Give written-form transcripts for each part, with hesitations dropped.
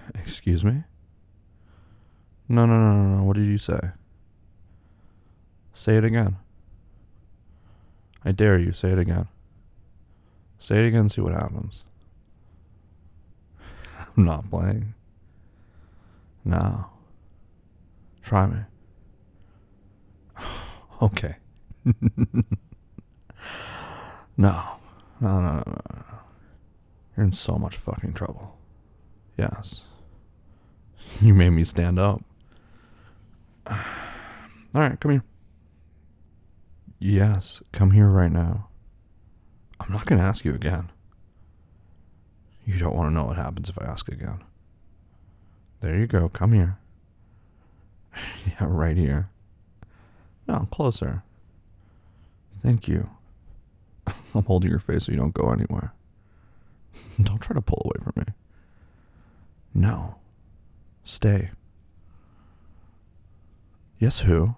Excuse me? No, no, no, no, no. What did you say? Say it again. I dare you. Say it again. Say it again, see what happens. I'm not playing. No. Try me. Okay. No. No, no, no, no, no. You're in so much fucking trouble. Yes. You made me stand up. Alright, come here. Yes, come here right now. I'm not gonna ask you again. You don't want to know what happens if I ask again. There you go, come here. Yeah, right here. No, closer. Thank you. I'm holding your face so you don't go anywhere. Don't try to pull away from me. No. Stay. Yes, who?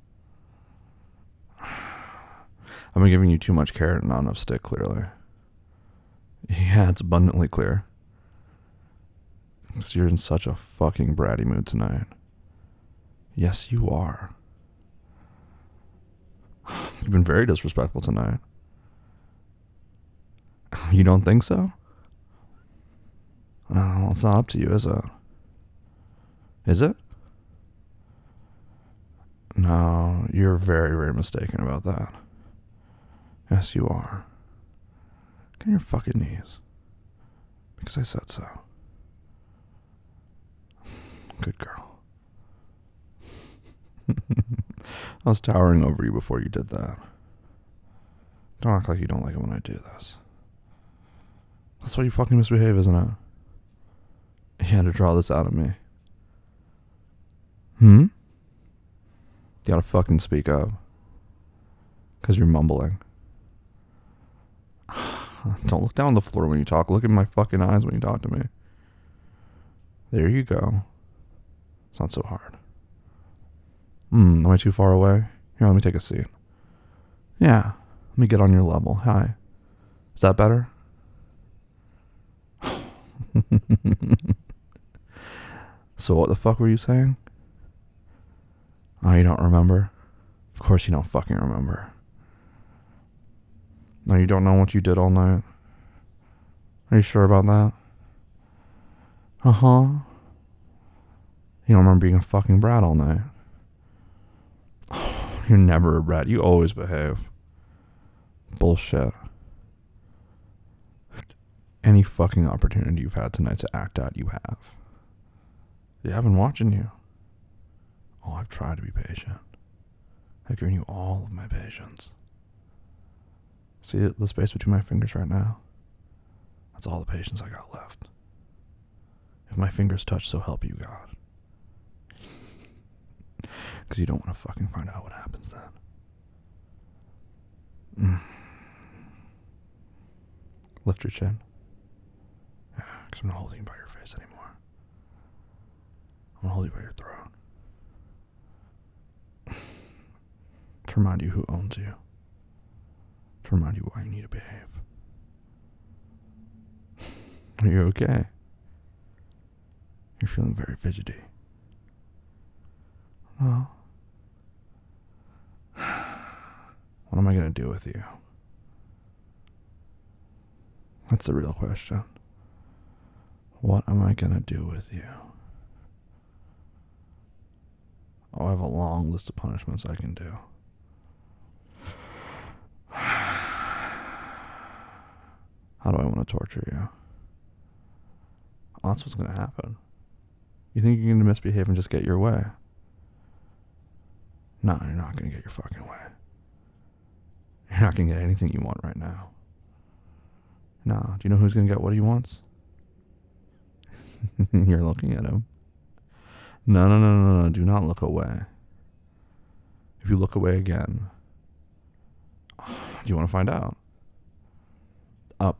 I've been giving you too much carrot and not enough stick, clearly. Yeah, it's abundantly clear. Because you're in such a fucking bratty mood tonight. Yes, you are. You've been very disrespectful tonight. You don't think so? Oh, it's not up to you, is it? Is it? No, you're very, very mistaken about that. Yes, you are. Get on your fucking knees. Because I said so. Good girl. I was towering over you before you did that. Don't act like you don't like it when I do this. That's why you fucking misbehave, isn't it? You had to draw this out of me. You gotta fucking speak up. Because you're mumbling. Don't look down on the floor when you talk. Look in my fucking eyes when you talk to me. There you go. It's not so hard. Am I too far away? Here, let me take a seat. Yeah, let me get on your level. Hi. Is that better? So what the fuck were you saying? Oh, you don't remember? Of course you don't fucking remember. No, you don't know what you did all night? Are you sure about that? Uh-huh. You don't remember being a fucking brat all night? Oh, you're never a brat. You always behave. Bullshit. Any fucking opportunity you've had tonight to act out, you have. Yeah, I've been watching you. Oh, I've tried to be patient. I've given you all of my patience. See the space between my fingers right now? That's all the patience I got left. If my fingers touch, so help you God. Because you don't want to fucking find out what happens then. Lift your chin. Yeah, because I'm not holding you by your face anymore. I'm going to hold you by your throat. To remind you who owns you. To remind you why you need to behave. Are you okay? You're feeling very fidgety. Well, what am I going to do with you? That's the real question. What am I going to do with you? Oh, I have a long list of punishments I can do. How do I want to torture you? Oh, that's what's going to happen. You think you're going to misbehave and just get your way? No, you're not going to get your fucking way. You're not going to get anything you want right now. No, do you know who's going to get what he wants? You're looking at him. No, no, no, no, no. Do not look away. If you look away again, do you want to find out? Up.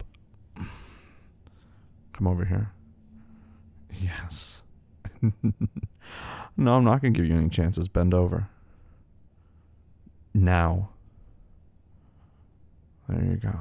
Come over here. Yes. No, I'm not going to give you any chances. Bend over. Now. There you go.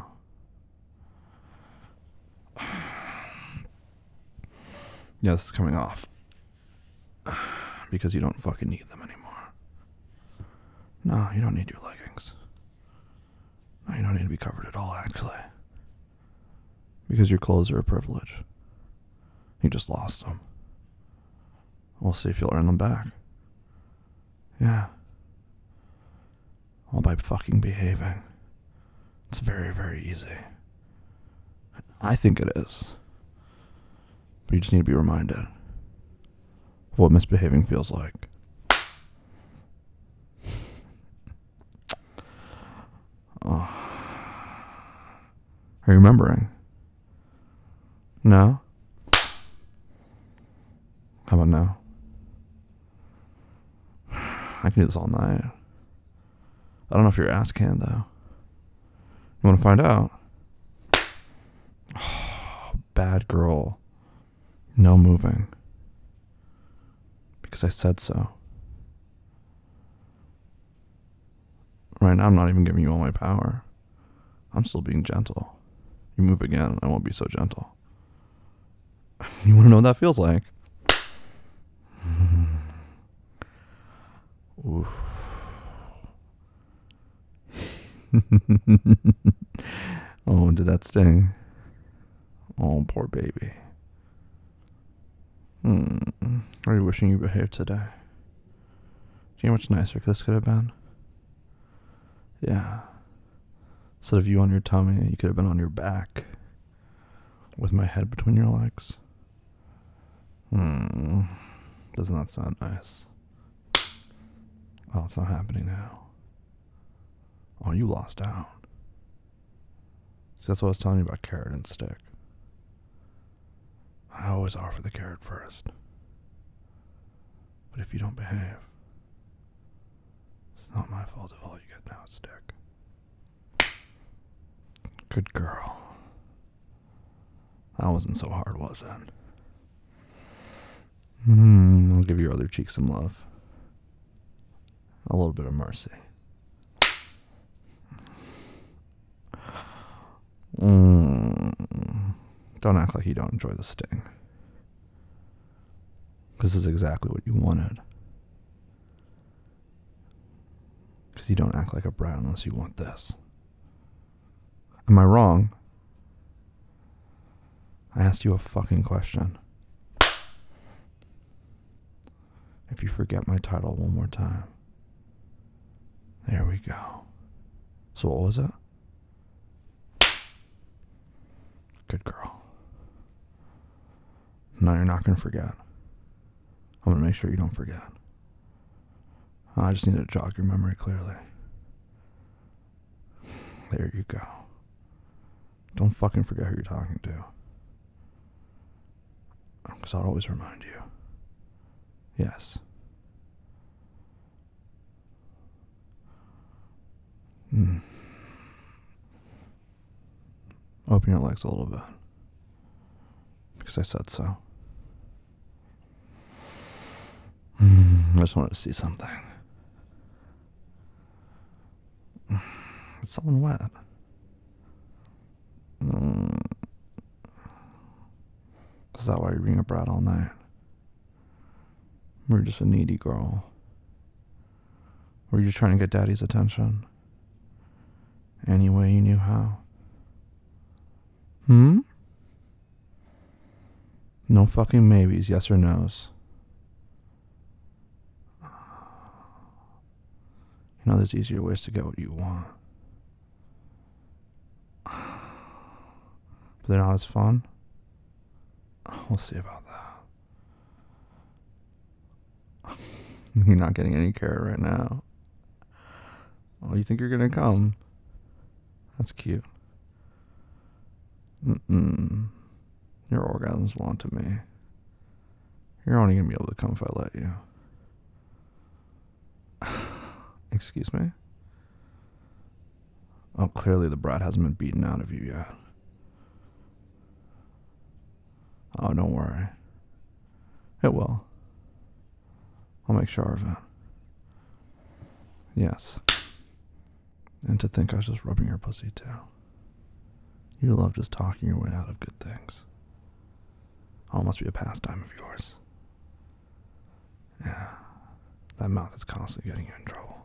Yeah, this is coming off. Because you don't fucking need them anymore. No, you don't need your leggings. No, you don't need to be covered at all, actually. Because your clothes are a privilege. You just lost them. We'll see if you'll earn them back. Yeah. All by fucking behaving. It's very, very easy. I think it is. But you just need to be reminded of what misbehaving feels like. Oh. Are you remembering? No? How about now? I can do this all night. I don't know if your ass can, though. You want to find out? Oh, bad girl. No moving. Because I said so. Right now, I'm not even giving you all my power. I'm still being gentle. You move again, I won't be so gentle. You want to know what that feels like? Oof. Oh, did that sting? Oh, poor baby. Are you wishing you behaved today? Do you know how much nicer this could have been? Yeah. Instead of you on your tummy, you could have been on your back. With my head between your legs. Doesn't that sound nice? Oh, it's not happening now. Oh, you lost out. See, that's what I was telling you about carrot and stick. I always offer the carrot first. But if you don't behave, it's not my fault if all you get now is stick. Good girl. That wasn't so hard, was it? I'll give your other cheek some love. A little bit of mercy. Don't act like you don't enjoy the sting. This is exactly what you wanted. Because you don't act like a brat unless you want this. Am I wrong? I asked you a fucking question. If you forget my title one more time. There we go. So what was it? Good girl. No, you're not going to forget. I'm going to make sure you don't forget. I just need to jog your memory clearly. There you go. Don't fucking forget who you're talking to. Because I'll always remind you. Yes. Open your legs a little bit. Because I said so. I just wanted to see something. Is someone wet? Is that why you're being a brat all night? We're just a needy girl. Were you just trying to get daddy's attention? Any way you knew how? No fucking maybes, yes or no's. You know there's easier ways to get what you want. But they're not as fun? We'll see about that. You're not getting any carrot right now. Oh, you think you're gonna come? That's cute. Your orgasms belong to me. You're only gonna be able to come if I let you. Excuse me? Oh, clearly the brat hasn't been beaten out of you yet. Oh, don't worry. It will. I'll make sure of it. Yes. And to think I was just rubbing your pussy too. You love just talking your way out of good things. Oh, it must be a pastime of yours. Yeah. That mouth is constantly getting you in trouble.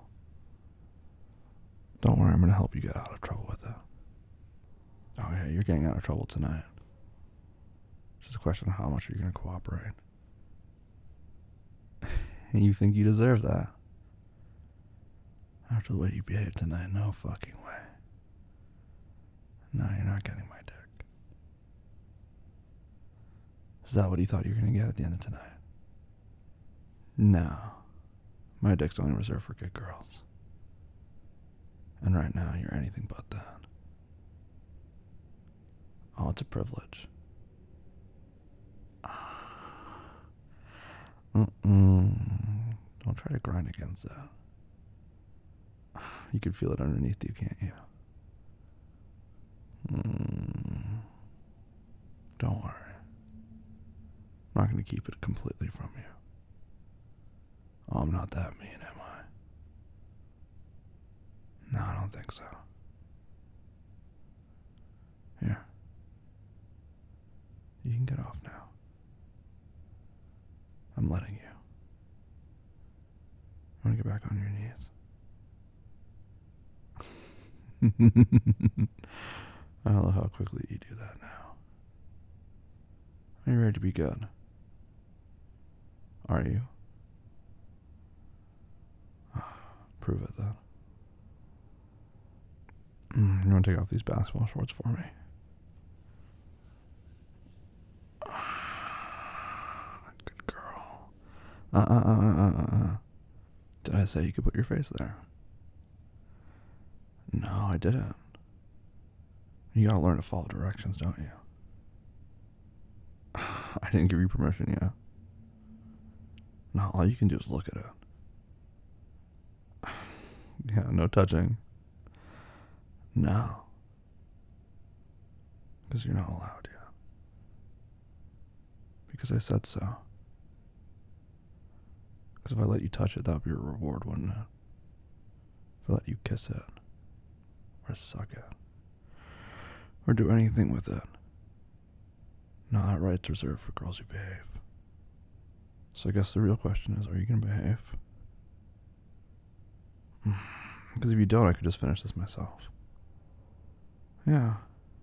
Don't worry, I'm going to help you get out of trouble with it. Oh, yeah, you're getting out of trouble tonight. It's just a question of how much are you going to cooperate. And you think you deserve that. After the way you behaved tonight, no fucking way. No, you're not getting my dick. Is that what you thought you were going to get at the end of tonight? No. My dick's only reserved for good girls. And right now, you're anything but that. Oh, it's a privilege. Don't try to grind against that. You can feel it underneath you, can't you? Don't worry. I'm not going to keep it completely from you. Oh, I'm not that mean, am I? No, I don't think so. Here. You can get off now. I'm letting you. Want to get back on your knees? I love how quickly you do that now. Are you ready to be good? Are you? Prove it then. You want to take off these basketball shorts for me? Good girl. Did I say you could put your face there? No, I didn't. You gotta learn to follow directions, don't you? I didn't give you permission yet. No, all you can do is look at it. Yeah, no touching. No. Because you're not allowed yet. Because I said so. Because if I let you touch it, that would be a reward, wouldn't it? If I let you kiss it, or suck it, or do anything with it. No, that right's reserved for girls who behave. So I guess the real question is, are you going to behave? Because if you don't, I could just finish this myself. Yeah.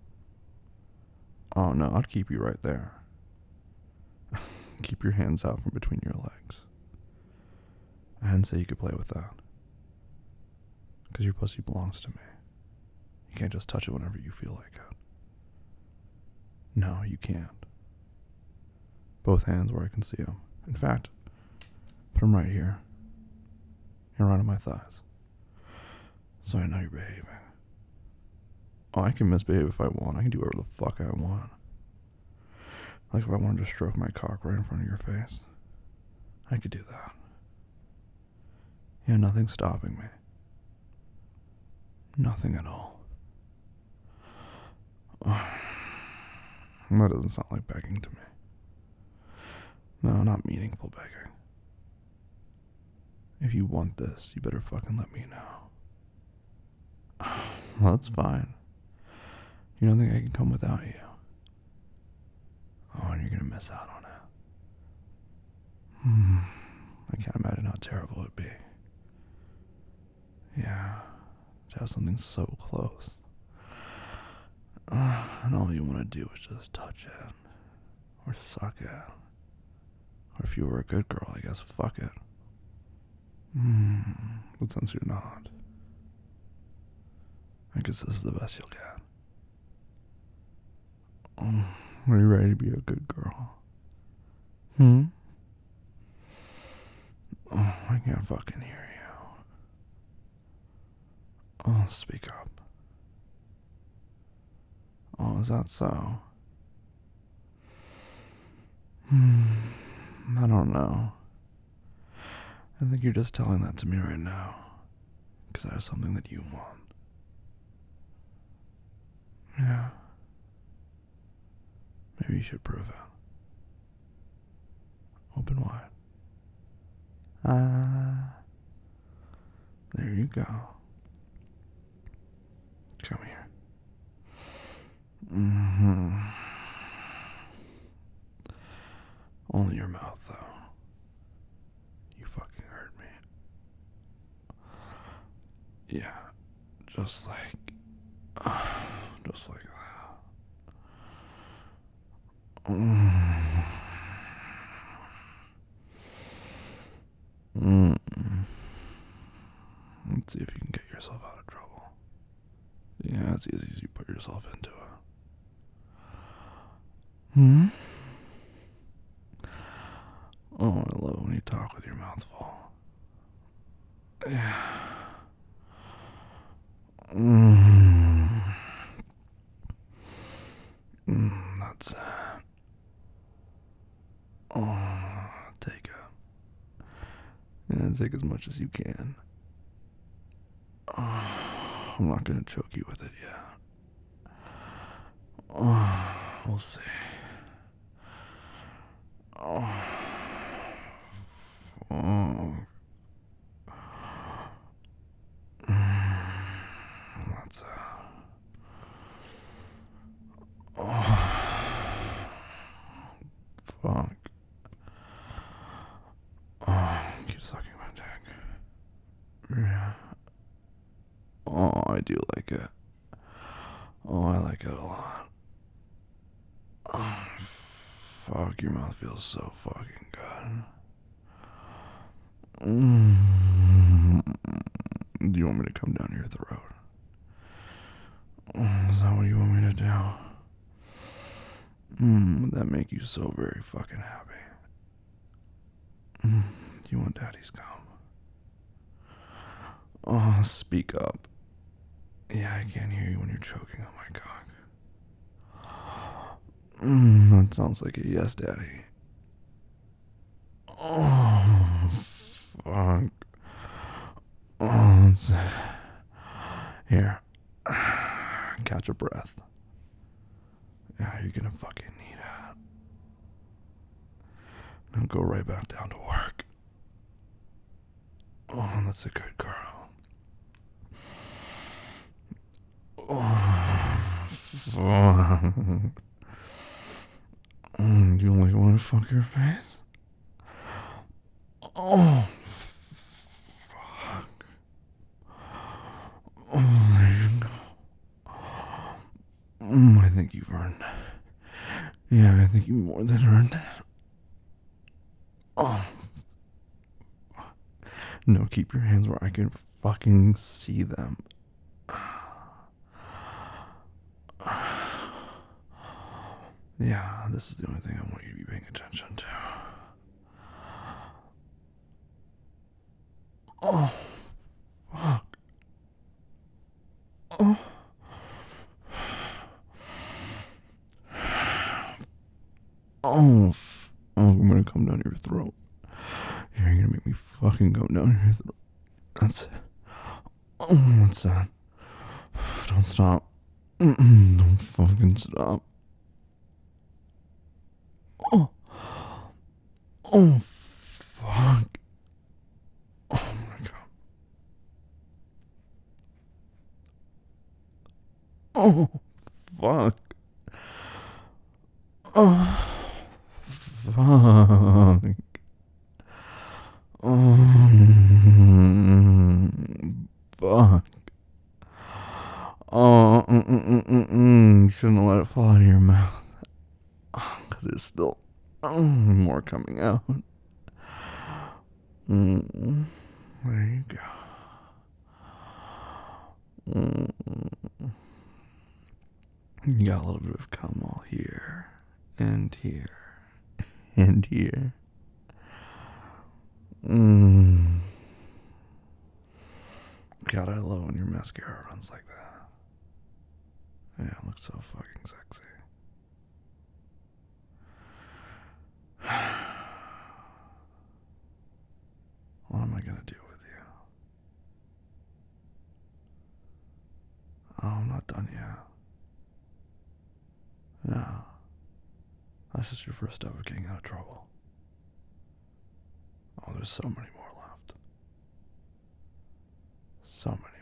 Oh no, I'd keep you right there. Keep your hands out from between your legs. I didn't say you could play with that. Because your pussy belongs to me. You can't just touch it whenever you feel like it. No, you can't. Both hands where I can see them. In fact, put them right here. Here right on my thighs. So I know you're behaving. Oh, I can misbehave if I want. I can do whatever the fuck I want. Like if I wanted to stroke my cock right in front of your face. I could do that. Yeah, nothing's stopping me. Nothing at all. That doesn't sound like begging to me. No, not meaningful begging. If you want this, you better fucking let me know. Well, that's fine. You don't think I can come without you? Oh, and you're gonna miss out on it. I can't imagine how terrible it'd be. Yeah, to have something so close. And all you want to do is just touch it. Or suck it. Or if you were a good girl, I guess fuck it. But since you're not, I guess this is the best you'll get. Are you ready to be a good girl? Oh, I can't fucking hear you. Oh, speak up. Oh, is that so? I don't know. I think you're just telling that to me right now. Because I have something that you want. Yeah. Maybe you should prove it. Open wide. There you go. Come here. Only your mouth, though. You fucking hurt me. Yeah, just like, just like that. Let's see if you can get yourself out of trouble. Yeah, it's easy as you put yourself into it. Hmm? Oh, I love when you talk with your mouth full. Yeah. That's it. Oh, take it. Yeah, take as much as you can. Oh, I'm not gonna choke you with it yet. Oh, we'll see. Oh, oh. That's it. Oh, fuck. Oh, keep sucking my dick. Yeah. Oh, I do like it. Oh, I like it a lot. Oh, fuck, your mouth feels so fucking good. Do you want me to come down your throat? Is that what you want me to do? Would that make you so very fucking happy? Do you want daddy's cum? Oh, speak up. Yeah, I can't hear you when you're choking on my cock. That sounds like a yes, daddy. Oh, fuck. Oh, here. Catch a breath. Yeah, you're gonna fucking need it. Now go right back down to work. Oh, that's a good girl. Oh, fuck. Do you like want to fuck your face? Oh, fuck. Oh, there you go. I think you've earned it. Yeah, I think you more than earned it. Oh. No, keep your hands where I can fucking see them. Yeah, this is the only thing I want you to be paying attention to. Oh, fuck. Oh. Oh, I'm gonna come down your throat. You're gonna make me fucking go down your throat. That's it. Oh, what's that? Don't stop. Don't fucking stop. Oh, oh, fuck. Oh my god. Oh, fuck. Oh, fuck. Oh, fuck. Oh, you shouldn't have let it fall out of your mouth. Because there's still more coming out. There you go. You got a little bit of cum all here, and here, and here. God, I love when your mascara runs like that. Yeah, it looks so fucking sexy. What am I gonna do with you? Oh, I'm not done yet. No. That's just your first step of getting out of trouble. Oh, there's so many more left. So many